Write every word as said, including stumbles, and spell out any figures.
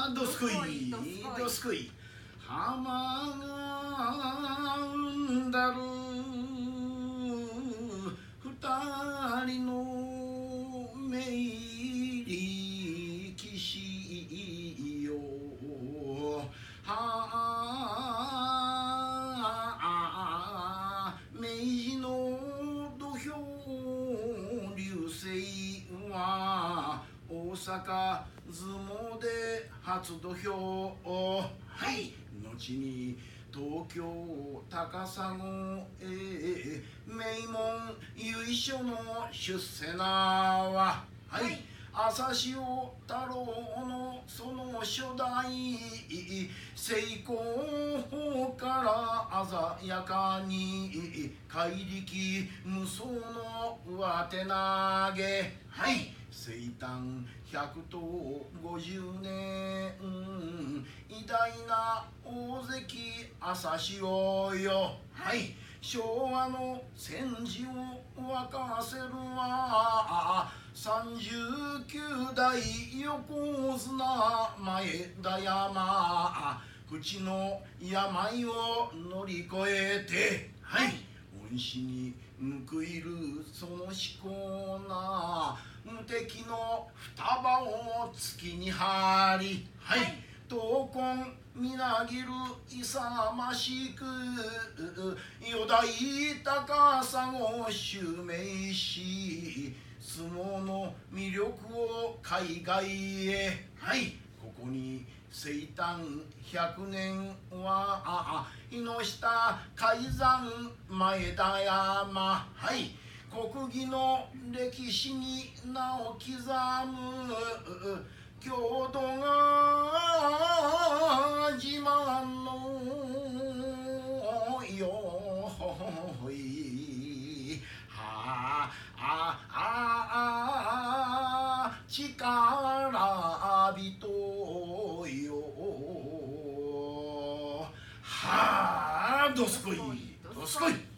どすこいどすこい浜が生んだる二人の名力士よはあ明治の土俵流星は大阪相撲で初土俵はい後に東京高砂へ名門由緒の出世なははい、はい朝潮太郎のその初代成功から鮮やかに怪力無双の上手投げはい生誕百頭五十年偉大な大関朝潮よはい昭和の戦時を沸かせるは三十九代横綱前田山口の病を乗り越えてはい恩師に報いるその至高な無敵の双葉を月に張りはい闘魂みなぎる勇ましく四大高砂を襲名し相撲の魅力を海外へはいここに生誕百年は日の下海山前田山はい国技の歴史に名を刻む郷土が自慢のよいはあああ力人よはあどすこいどすこい